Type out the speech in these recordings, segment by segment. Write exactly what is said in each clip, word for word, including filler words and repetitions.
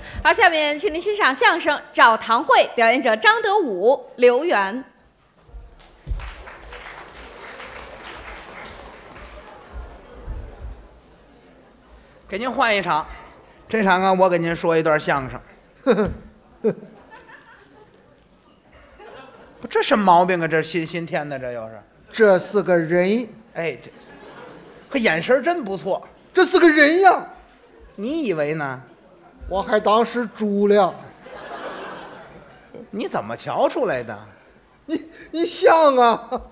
好，下面请您欣赏相声《找堂会》，表演者张德武、刘源。 给您换一场，这场啊，我给您说一段相声。不，这什么毛病啊？这新新添的，这又是。 这是个人， 哎，这，可眼神真不错。 这是个人呀！ 你以为呢？ 我还当是猪了。 你怎么瞧出来的？ 你你像啊？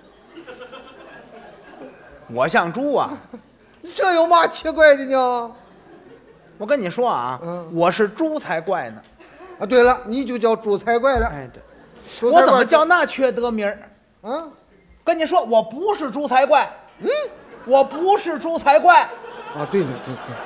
我像猪啊？ 这有嘛奇怪的呢？ 我跟你说啊， 嗯、 我是猪才怪呢。 啊，对了，你就叫猪才怪了。 哎，对，我怎么叫那缺德名儿？ 啊， 跟你说，我不是猪才怪。嗯，我不是猪才怪。 啊，对了，对对。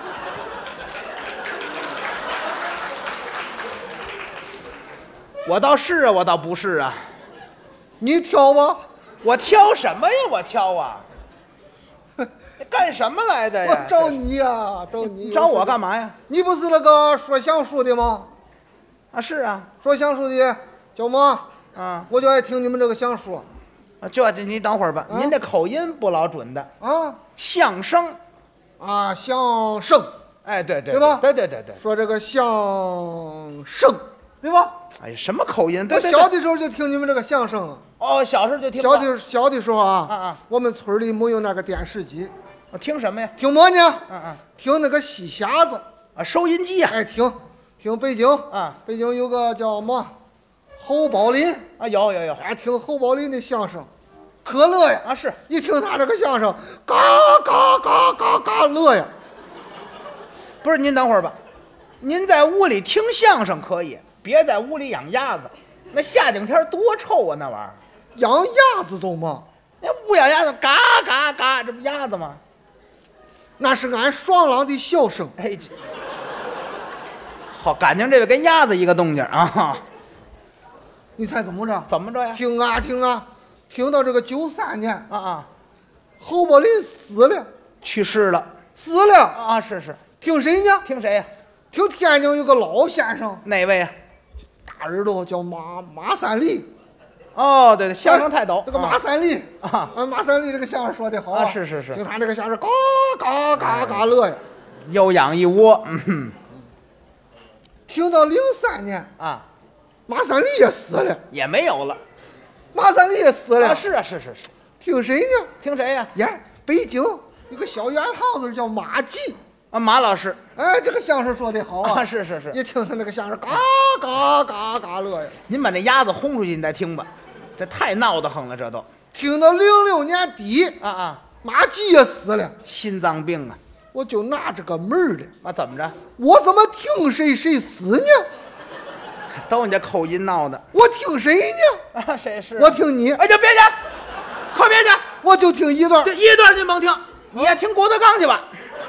我倒是啊，我倒不是啊。 你挑吧。 我挑什么呀？我挑啊。干什么来的呀？ 我找你呀，找你。 找我干嘛呀？ 你不是那个说相声的吗？ 啊，是啊。 说相声的叫嘛？ 啊， 我就爱听你们这个相声。 啊，就你等会儿吧，啊、您这口音不老准的啊。 相声， 啊，相声。 哎，对对， 对吧？ 对对对对。 说这个相声，对吧？ 哎，什么口音？ 我小的时候就听你们这个相声。 哦，小时候就听。 小的小的时候啊， 啊啊， 我们村里没有那个电视机。 我听什么呀？ 听么呢？ 嗯嗯， 听那个戏匣子啊，收音机呀、 啊。哎，听听北京啊， 北京有个叫么侯宝林啊，有有有， 哎，听侯宝林的相声，可乐呀！ 啊，是一听他这个相声，嘎嘎嘎嘎嘎乐呀。 不是，您等会儿吧，您在屋里听相声可以，别在屋里养鸭子，那夏景天多臭啊，那玩意儿。 养鸭子走吗？ 那不养鸭子，嘎嘎嘎，这不鸭子吗？ 那是俺爽朗的笑声。 哎，这好，感情这个跟鸭子一个动静啊！ 你猜怎么着？ 怎么着呀？ 听啊听啊，听到这个九三年啊啊， 侯宝林死了， 去世了， 死了啊！是是， 听谁呢？ 听谁呀？ 听天津有个老先生。 哪位呀？ 大耳朵叫马马三立。 哦，对对，相声泰斗， 这个马三立啊， 马三立这个相声说的好啊，是是是， 听他这个相声，嘎嘎嘎嘎乐呀， 又养一窝，嗯， 听到零三年啊， 马三立也死了， 也没有了， 马三立也死了， 啊，是啊，是是是， 听谁呢？ 听谁呀？ 呀，北京有个小圆胖子叫马季啊，马老师， 哎，这个相声说的好啊， 啊是是是， 一听他那个相声，嘎嘎嘎嘎乐呀。 您把那鸭子轰出去，你再听吧。这太闹得很了，这都听到零六年底啊啊， 马季也死了， 心脏病啊！ 我就拿这个门儿了。 啊，怎么着？ 我怎么听谁谁死呢？ 都你这口音闹的。 我听谁呢？ 啊，谁是？ 我听你。 哎，就别去，快别去！ 我就听一段。 这一段您甭听，你也听郭德纲去吧。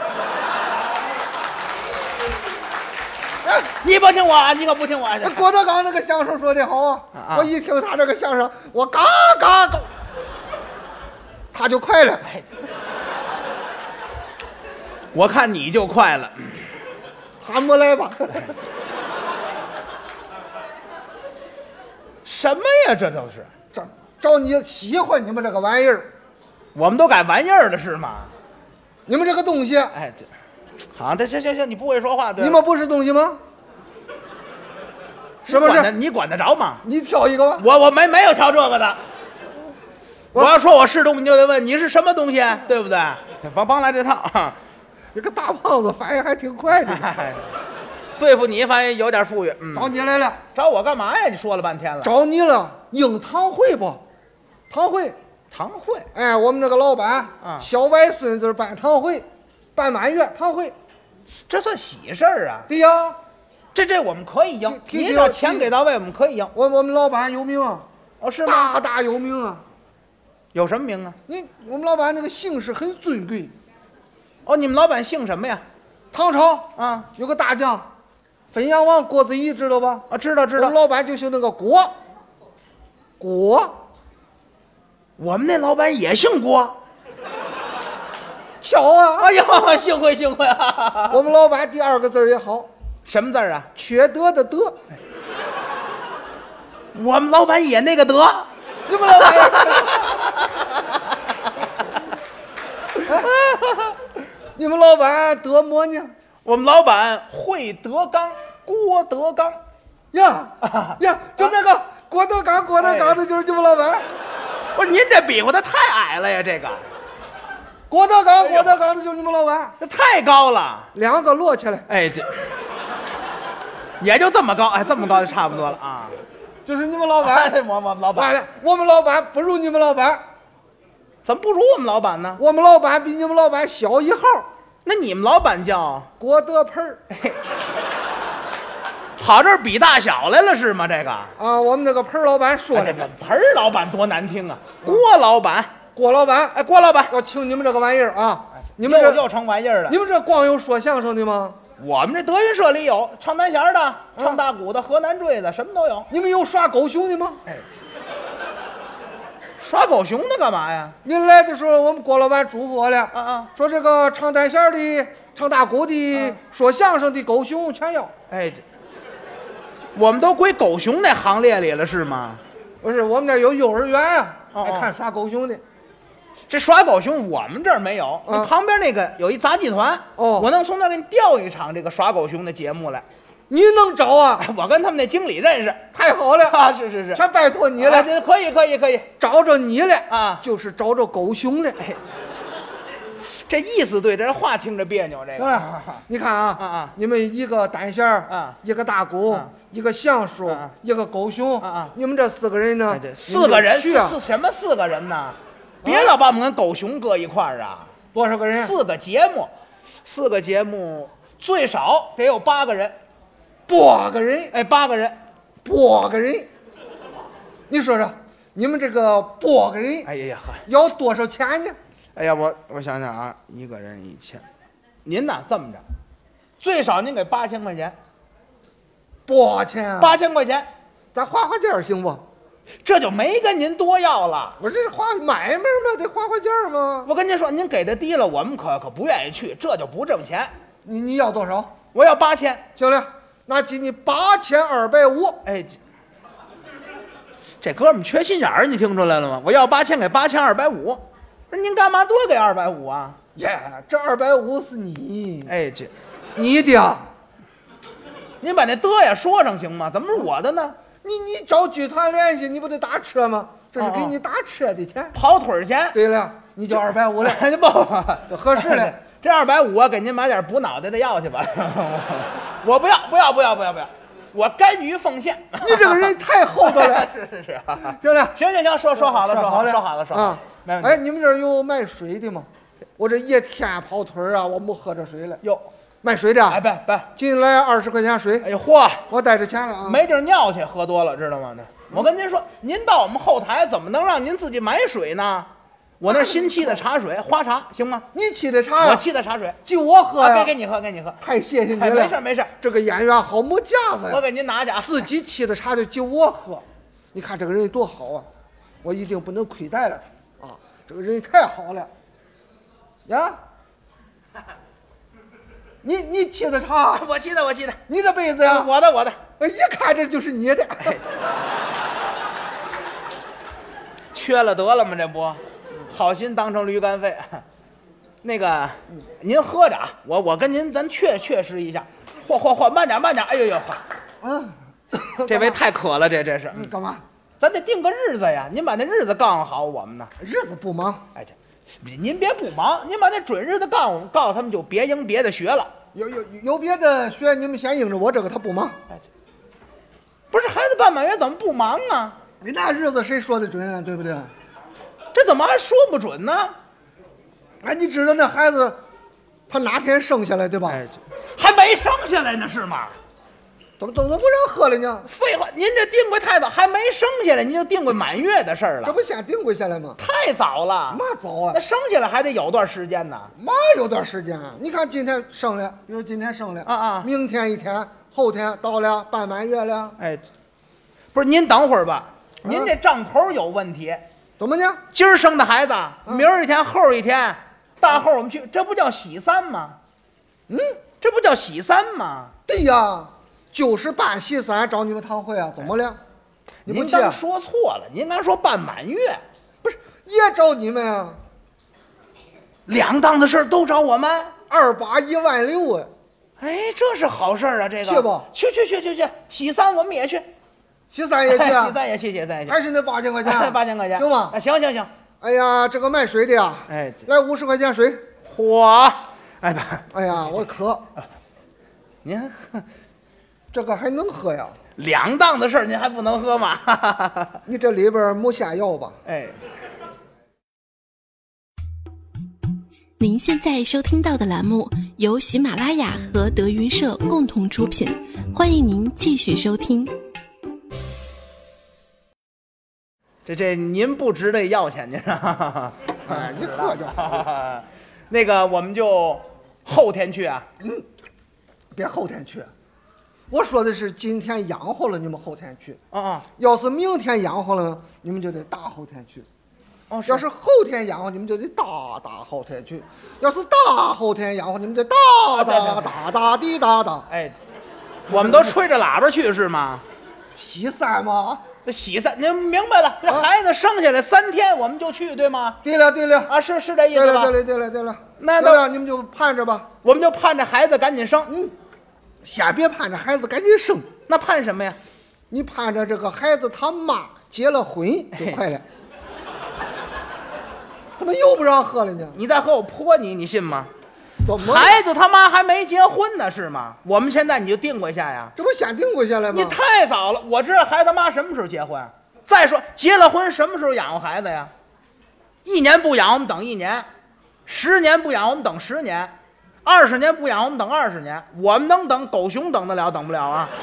哎， 你不听我，你可不听我。 郭德纲那个相声说的好啊！ 啊我一听他这个相声，我嘎嘎嘎，他就快了。 哎，我看你就快了。 他没来吧？ 什么呀？这都是找找你喜欢你们这个玩意儿， 我们都改玩意儿了是吗？ 你们这个东西。 哎，这好，行行行，你不会说话，对？ 你们不是东西吗？是不是？ 你管得着吗？ 你挑一个吧。 我我没没有挑这个的。我, 我要说我是东西，你就得问你是什么东西，对不对？甭甭来这套。 这个大胖子反应还挺快的。 对付你反应有点富裕。嗯， 找你来了。 找我干嘛呀？你说了半天了。 找你了，应堂会不？堂会。 堂会。 哎，我们那个老板啊， 小外孙子办堂会，办满月堂会， 这算喜事儿啊。 对呀， 这这我们可以赢， 你只要钱给到位，我们可以赢。 我我们老板有名啊。 哦，是吗？ 大大有名啊。 有什么名啊？ 你我们老板那个姓氏很尊贵。 哦，你们老板姓什么呀？ 唐朝啊， 有个大将，汾阳王郭子仪，知道吧？ 啊，知道知道。 我们老板就姓那个郭。郭。 我们那老板也姓郭。 巧啊！ 哎呀，幸会幸会啊！ 我们老板第二个字也好， 什么字啊？ 缺德的德。 我们老板也那个德。 你们老板也你们老板德么呢？ 我们老板会德刚，郭德纲。 呀呀，就那个郭德纲，郭德纲的就是你们老板。 不是您这比划的太矮了呀，这个郭德纲，郭德纲的就是你们老板。 这太高了。 两个摞起来， 哎，这也就这么高，哎，这么高就差不多了啊。 就是你们老板。 我我们老板， 完了，我们老板不如你们老板， 怎么不如我们老板呢？ 我们老板比你们老板小一号。 那你们老板叫郭德盆儿跑这儿比大小来了是吗？这个啊，我们那个盆儿老板说的， 哎这个盆儿老板多难听啊！郭老板， 郭老板， 哎，郭老板， 要请你们这个玩意儿啊，你们这又又成玩意儿了。 你们这光有说相声的吗？ 我们这德云社里有唱单弦的、唱大鼓的、河南坠子，什么都有。 你们有耍狗熊的吗？ 哎，耍狗熊的干嘛呀？ 您来的时候，我们郭老板嘱咐我了， 啊啊， 说这个唱单弦的、唱大鼓的、 啊说相声的狗熊全要。 哎，这我们都归狗熊那行列里了是吗？ 不是，我们这有幼儿园啊， 哦哦爱看耍狗熊的。 这耍狗熊我们这儿没有， 啊你旁边那个有一杂技团， 哦我能从那儿给你调一场这个耍狗熊的节目来。 你能找啊？ 哎我跟他们那经理认识。 太好了啊，是是是， 全拜托你了， 啊这可以可以可以找着你了啊就是找着狗熊了。 哎，这意思对，这话听着别扭，这个。 对吧？你看啊， 啊啊你们一个单弦儿啊一个大鼓啊一个橡树啊啊一个狗熊啊啊你们这四个人呢哎，这四个人是你们就去啊是什么四个人呢？别老把我们跟狗熊搁一块儿啊！ 多少个人？ 四个节目，四个节目最少得有八个人， 八个人， 哎，八个人。 八个人。你说说，你们这个八个人哎呀呀呵， 要多少钱呢？ 哎呀，我我想想啊，一个人一千，您呐这么着，最少您给八千块钱， 八千啊？ 八千块钱， 咱花花价行不？ 这就没跟您多要了。 我这是花买卖嘛，得花花价吗？ 我跟您说，您给的低了，我们可可不愿意去，这就不挣钱。 你你要多少？ 我要八千。 行了，那给你八千二百五。 哎，这这哥们儿缺心眼儿，你听出来了吗？我要八千，给八千二百五。不是您干嘛多给二百五啊？ 耶，这二百五是你， 哎，这你的。 您把那的呀说上行吗？怎么是我的呢？ 你你找剧团联系，你不得打车吗？这是给你打车的钱。 跑腿儿钱。 对了，你就二百五了， 这不这合适了。 这二百五，我给您买点补脑袋的药去吧。我不要，不要，不要，不要，不要，我甘于奉献。 你这个人太厚道了。 是是是， 行了， 行行行，说说好了，说好了，说好了，说好了啊， 没问题。 哎，你们这儿有卖水的吗？我这一天跑腿儿啊，我没喝着水了。 哟， 卖水的， 哎，别别， 进来二十块钱水， 哎呦嚯， 我带着钱了啊。 没地儿尿去，喝多了知道吗？那我跟您说，您到我们后台怎么能让您自己买水呢？我那新沏的茶水，花茶行吗？ 你沏的茶呀？ 我沏的茶水， 就我喝呀。 啊，给给你喝，给你喝。 太谢谢你哎， 了。 没事没事， 这个演员好没架子呀。 我给您拿去啊。 自己沏的茶就就我喝，你看这个人多好啊！我一定不能亏待了他啊！这个人太好了呀！你你沏的茶， 我沏的，我沏的， 你这杯子呀， 我的我的。 哎一看这就是你的。 缺了得了吗？这不，好心当成驴肝肺。那个，您喝着啊，我我跟您咱确确实一下。嚯嚯嚯，慢点慢点，哎呦呦嚯， 嗯， 这位太渴了，这这是。 嗯干嘛？ 咱得定个日子呀，您把那日子告诉好我们呢。 日子不忙， 哎这，您别不忙，您把那准日子告诉告诉他们，就别应别的学了。 有有有别的学，你们先应着我这个，他不忙。 哎这，不是孩子半满月怎么不忙啊？ 你那日子谁说的准啊？对不对？ 这怎么还说不准呢？ 哎，你知道那孩子他哪天生下来对吧？ 哎，这还没生下来呢是吗？ 怎么怎么不让喝了呢？ 废话，您这定规太早，还没生下来，您就定规满月的事儿了， 这不先定规下来吗？ 太早了。 嘛早啊那？生下来还得有段时间呢。 嘛有段时间啊？你看今天生了，比如今天生了啊啊明天一天，后天到了半满月了， 哎，不是您等会儿吧， 啊您这账头有问题。 怎么呢？ 今儿生的孩子，明儿一天，后儿一天，大后儿我们去，这不叫喜三吗？ 嗯， 这不叫喜三吗？ 对对呀，就是办喜三找你们堂会啊，怎么了？你不去啊？ 您刚说错了，您刚说办满月， 不是也找你们啊？ 两档子事儿都找我们， 二八一万六啊！ 哎，这是好事儿啊！这个去不？ 去去去去去，喜三我们也去， 喜三也去啊？ 喜三也去，喜三也去， 还是那八千块钱？ 八千块钱， 行吗？ 啊，行行行。 哎呀，这个卖水的呀， 哎， 来五十块钱水。 嚯！哎爸， 哎呀，我渴。 您这个还能喝呀？ 两档子事儿您还不能喝吗？ 你这里边没下药吧？ 哎。 您现在收听到的栏目由喜马拉雅和德云社共同出品，欢迎您继续收听。 这这您不值得要钱，您是？ 哎，你喝着。 那个，我们就后天去啊。 嗯，别后天去。我说的是今天养活了，你们后天去。 啊啊。 要是明天养活了，你们就得大后天去。 哦， 要是后天养活，你们就得大大后天去；要是大后天养活，你们得大大大大滴大大。 哎，我们都吹着喇叭去是吗？ 喜三吗？ 这喜三，您明白了？这孩子生下来三天，我们就去，对吗？ 对了对了， 啊，是是这意思吧？ 对了对了对了对了， 那对了，你们就盼着吧。 我们就盼着孩子赶紧生。 嗯，先别盼着孩子赶紧生， 那盼什么呀？ 你盼着这个孩子他妈结了婚就快了。怎么又不让喝了呢？ 你再和我泼你，你信吗？ 怎么？ 孩子他妈还没结婚呢，是吗？我们现在你就定过下呀？ 这不先定过下来吗？ 你太早了，我知道孩子妈什么时候结婚。再说结了婚什么时候养活孩子呀？一年不养我们等一年，十年不养我们等十年，二十年不养我们等二十年。我们能等，狗熊等得了，等不了啊？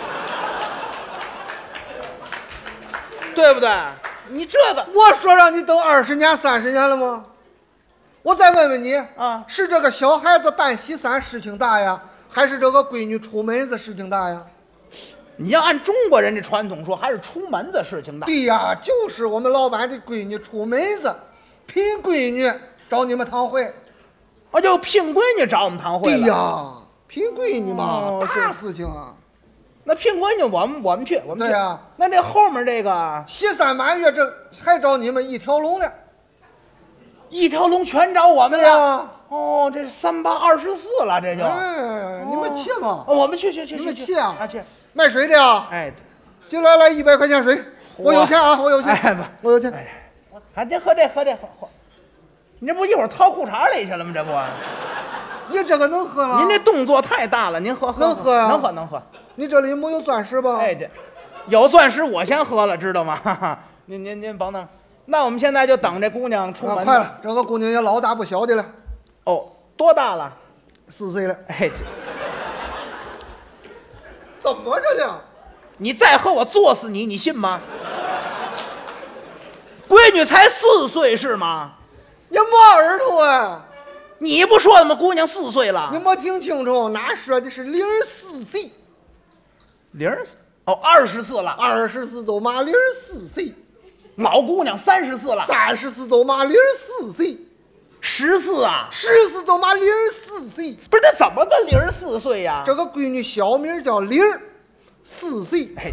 对不对？你这个， 我说让你等二十年、三十年了吗？我再问问你啊， 是这个小孩子办喜三事情大呀，还是这个闺女出门子事情大呀？ 你要按中国人的传统说，还是出门子事情大。 对呀，就是我们老板的闺女出门子，聘闺女找你们堂会。 哦，就聘闺女找我们堂会了。 对呀，聘闺女嘛， 哦、 大事情啊。 那聘闺女我们我们去，我们去。 对呀、啊， 那这后面这个喜三满月，这还找你们一条龙了， 一条龙全找我们了。 啊、 哦，这是三八二十四了，这就。 哎，你们去吧、 哦。我们去去去你们去去啊！ 啊去。 卖水的呀？ 哎， 就来来一百块钱水，我有钱啊，我有钱， 哎、 我有钱。 哎，啊，这喝这喝这喝喝，你这不一会儿掏裤衩里去了吗？这不。 你这个能喝吗？ 您这动作太大了，您喝喝。 能喝呀、啊？ 能喝能喝。 你这里没有钻石吧？ 哎，这有钻石我先喝了，知道吗？哈哈，您您您甭弄。那我们现在就等这姑娘出门、 啊。快了，这个姑娘也老大不小的了。 哦，多大了？ 四岁了。 哎，这怎么着了？ 你再和我作死你，你信吗？闺女才四岁是吗？ 你没耳朵啊！ 你不说怎么姑娘四岁了？ 你没听清楚，那说的是零四岁。 零哦，二十四了。 二十四都满零四岁。 老姑娘三十四了。 三十四都满零四岁。 十四啊？ 十四都满零四岁。 不是，这怎么个零四岁呀？ 这个闺女小名叫零四岁。 哎，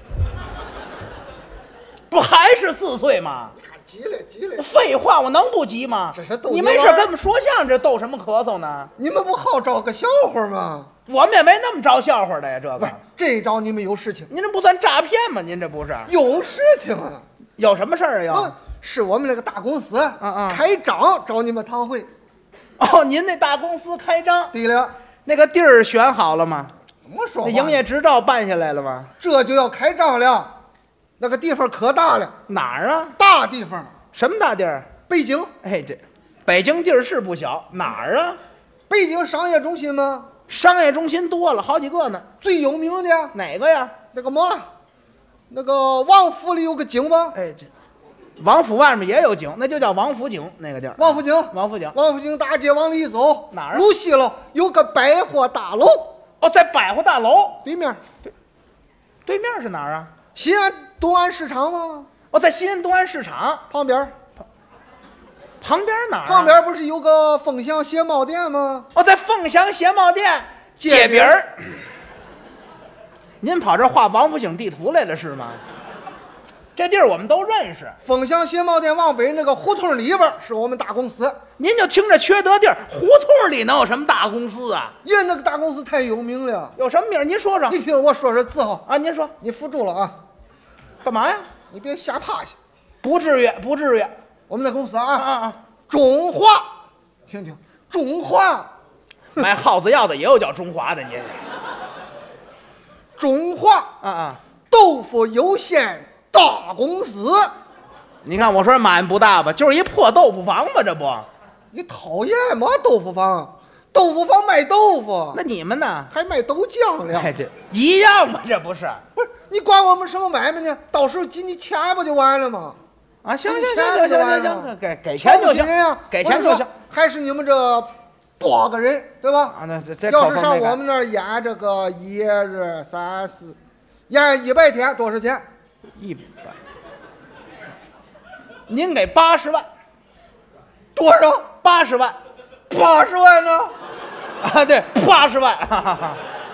不还是四岁吗？ 急了急了！ 废话，我能不急吗？ 这是逗你没事跟我们说相声，这逗什么咳嗽呢？ 你们不好找个笑话吗？ 我们也没那么招笑话的呀，这个。 这招你们有事情。 您这不算诈骗吗？您这不是有事情啊？ 有什么事儿啊？要、 嗯、是我们那个大公司啊啊开张找你们堂会。 哦，您那大公司开张？ 对了， 那个地儿选好了吗？ 怎么说？ 那营业执照办下来了吗？ 这就要开张了，那个地方可大了。 哪儿啊？ 大地方。 什么大地儿？ 北京。 哎，这北京地儿是不小，哪儿啊？ 北京商业中心吗？ 商业中心多了好几个呢。 最有名的哪个呀？ 那个么？那个王府里有个井吧？ 哎，这王府外面也有井，那就叫王府井那个地儿。 王府井， 王府井， 王府井大街往里走， 哪儿啊？ 路西了有个百货大楼。 哦，在百货大楼对面。 对，对面是哪儿啊？ 西安东安市场吗？ 哦，在西安东安市场旁边。 旁边哪儿、啊？ 旁边不是有个凤翔鞋帽店吗？ 哦，在凤翔鞋帽店街边儿。 您跑这儿画王府井地图来了是吗？这地儿我们都认识。 凤翔鞋帽店往北那个胡同里边是我们大公司。 您就听着缺德地儿，胡同里能有什么大公司啊？ 因为那个大公司太有名了。 有什么名儿？您说说。 你听我说说字号啊，您说。 你扶住了啊？ 干嘛呀？ 你别瞎趴下。 不至于，不至于。 我们的公司啊啊啊！ 中华，听听，中华。 卖耗子药的也有叫中华的，您。 中华啊啊！ 豆腐有限大公司。 你看我说满不大吧，就是一破豆腐房吧，这不？ 你讨厌吗？豆腐房，豆腐房卖豆腐， 那你们呢？ 还卖豆浆了？ 哎，这一样吗？这不是？ 不是你管我们什么买卖呢？到时候给你钱不就完了吗？ 啊，行行给你钱行行不就完了吗行行，给给钱就行， 人呀， 给钱就行。 还是你们这八个人对吧？ 啊，那这这要是上我们那儿演这个一二三四，演一百天多少钱？ 一百。您给八十万。 多少？ 八十万。 八十万呢？ 啊，对，八十万。哈哈哈。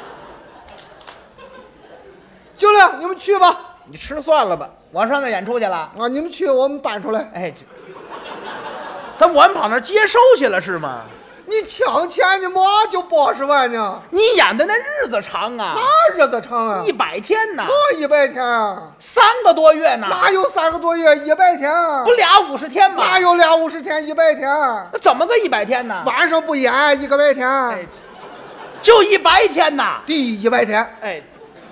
行了，你们去吧。 你吃算了吧，我上那演出去了。 啊，你们去，我们搬出来。 哎，这，他我们跑那儿接收去了是吗？ 你抢钱呢嘛，就八十万呢？ 你演的那日子长啊， 哪日子长啊？ 一百天呢？ 嘛一百天啊？ 三个多月呢？ 哪有三个多月？一百天啊？ 不俩五十天吗？ 哪有俩五十天？一百天？ 那怎么个一百天呢？ 晚上不演一个白天？ 哎，就一百天呐？ 第一百天。 哎，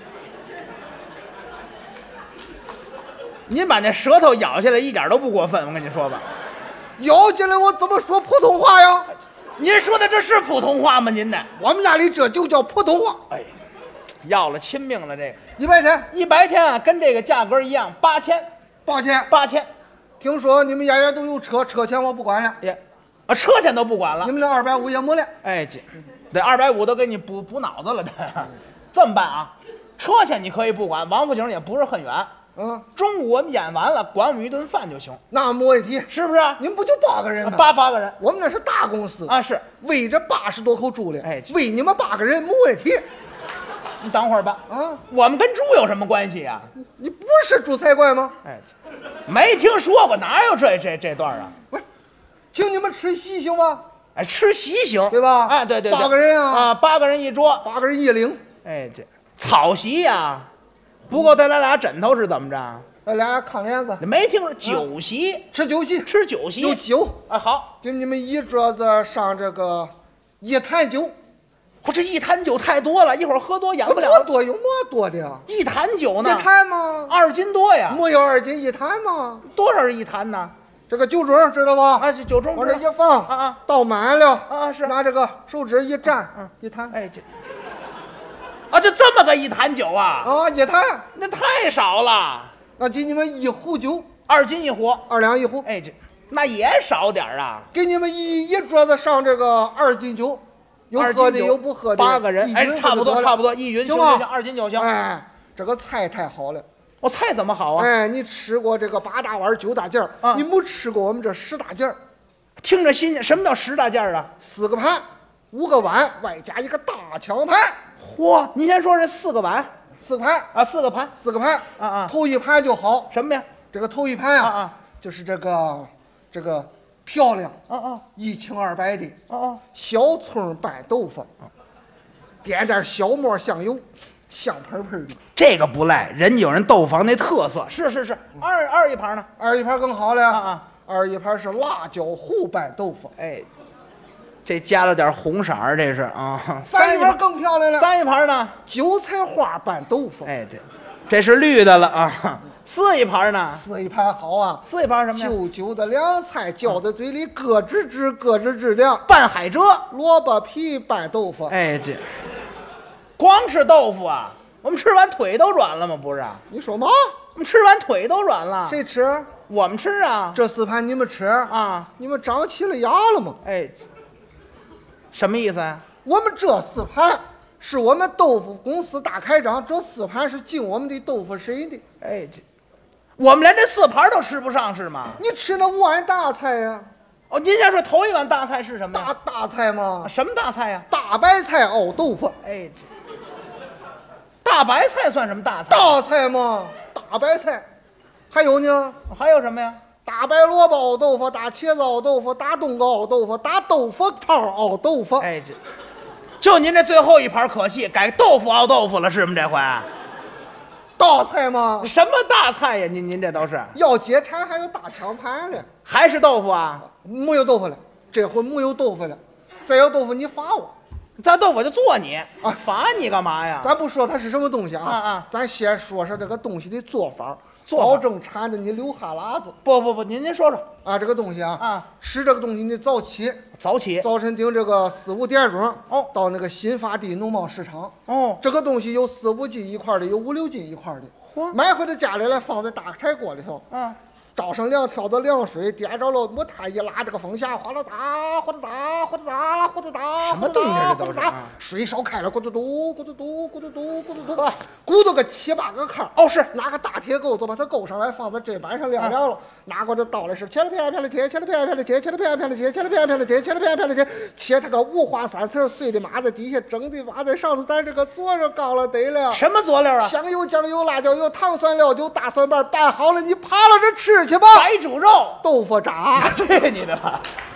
您把那舌头咬下来一点都不过分，我跟你说吧。 咬进来我怎么说普通话呀？ 您说的这是普通话吗？您呢？ 我们那里这就叫普通话。 哎，要了亲命了，这个一百天， 一百天啊，跟这个价格一样，八千， 八千， 八千。 听说你们演员都有车，车钱我不管了。 也，啊，车钱都不管了。 你们那二百五也没了。 哎，这，这二百五都给你补补脑子了的。这么办啊？车钱你可以不管，王府井也不是很远。 嗯， 中午我们演完了，管我们一顿饭就行， 那没问题， 是不是？ 你们不就八个人吗？ 八八个人， 我们那是大公司啊，是为这八十多口猪的， 哎， 为你们八个人没问题。 你等会儿吧， 啊， 我们跟猪有什么关系呀？ 你不是猪才怪吗？ 哎，没听说过，哪有这这这段啊？ 不是，请你们吃席行吗？ 哎，吃席行， 对吧？ 哎，对对对， 八个人啊， 啊，八个人一桌， 八个人一领。 哎，这草席呀，不够再来俩枕头是怎么着？ 咱俩炕帘子。 没听说酒席， 吃酒席， 吃酒席有酒啊，好， 就你们一桌子上这个一坛酒。 我这一坛酒太多了，一会儿喝多演不了。 多多有么多的呀？ 一坛酒呢？ 一坛吗？ 二斤多呀？ 没有二斤一坛吗？ 多少是一坛呢？ 这个酒盅知道吧？ 啊，这酒盅往这一放啊啊， 倒满了啊是， 拿这个手指一蘸， 嗯， 一坛。 哎这，啊就这么个一坛酒啊？ 啊，一坛， 那太少了。 那给你们一壶酒， 二斤一壶， 二两一壶。 哎这那也少点啊。 给你们一一桌子上这个二斤酒，有喝的有不喝的， 八个人，哎，差不多差不多，一匀行吗？ 行，二斤酒行。 哎，这个菜太好了。 我菜怎么好啊？ 哎，你吃过这个八大碗九大件儿， 啊你没吃过我们这十大件儿。 听着新鲜，什么叫十大件儿啊？ 四个盘，五个碗，外加一个大抢盘。 嚯，您先说这四个碗， 四个盘啊，四个盘， 四个盘啊啊， 头一盘就好。 什么呀？ 这个头一盘啊啊， 就是这个这个漂亮， 啊啊， 一清二白的， 啊啊， 小葱拌豆腐，点点小末香油，香喷喷的。 这个不赖，人家有人豆腐房那特色。是是是，二二一盘呢？ 二一盘更好了啊啊， 二一盘是辣椒糊拌豆腐。 哎，这加了点红色儿，这是啊。 三一盘更漂亮了， 三一盘呢？ 韭菜花拌豆腐。 哎，对，这是绿的了啊。四一盘呢？ 四一盘好啊， 四一盘什么呀？ 旧旧的凉菜嚼在嘴里咯吱吱咯吱吱的。 拌海蜇， 萝卜皮拌豆腐。 哎，这光吃豆腐啊？我们吃完腿都软了吗？不是？ 你说嘛？ 我们吃完腿都软了。 谁吃？ 我们吃啊。 这四盘你们吃啊？ 你们长起了牙了吗？ 哎，什么意思啊？ 我们这四盘是我们豆腐公司大开张，这四盘是进我们的豆腐谁的？ 哎，这我们连这四盘都吃不上是吗？ 你吃那五碗大菜呀、 哦，您先说头一碗大菜是什么呀？ 大大菜吗？ 什么大菜呀？ 大白菜熬豆腐。 哎，这大大白菜算什么大菜？ 大菜嘛，大白菜。还有呢？ 还有什么呀？ 大白萝卜熬豆腐，大茄子熬豆腐，大冬瓜熬豆腐，大豆腐泡熬豆腐。 哎，这就您这最后一盘可惜，改豆腐熬豆腐了，是吗？这回大菜吗？ 什么大菜呀？您您这都是要解馋还有大抢盘呢。 还是豆腐啊？ 没有豆腐了，这回没有豆腐了。再有豆腐你罚我。 咱豆腐就做你啊， 罚你干嘛呀？ 咱不说它是什么东西啊， 啊啊咱先说说这个东西的做法， 做法保证馋的你流哈喇子不不不，您您说说啊。这个东西啊， 啊， 吃这个东西你早起， 早起早晨顶这个四五点钟哦， 到那个新发地农贸市场哦， 这个东西有四五斤一块的，有五六斤一块的， 嚯买回到家里来放在大柴锅里头， 嗯。 倒上两挑子凉水，点着了木炭，一拉这个风匣，哗啦哒，哗啦哒，哗啦哒，哗啦哒， 什么动静这都是啊水烧开了，咕嘟嘟，咕嘟嘟，咕嘟嘟，咕嘟嘟呵， 鼓捣个七八个炕。 哦是拿个大铁钩子把它勾上来，放在砧板上晾凉了。拿过来倒来是切了片片的切，切了片片的切，切了片片的切，切了片片的切，切了片片的切，切它个五花三层，碎的码在底下，蒸的码在上头，咱这个佐上高了得了。 什么佐料啊？ 香油、酱油、辣椒油、糖蒜料酒、大蒜瓣拌好了，你扒拉着吃去吧。 白煮肉、 豆腐渣。 去你的吧！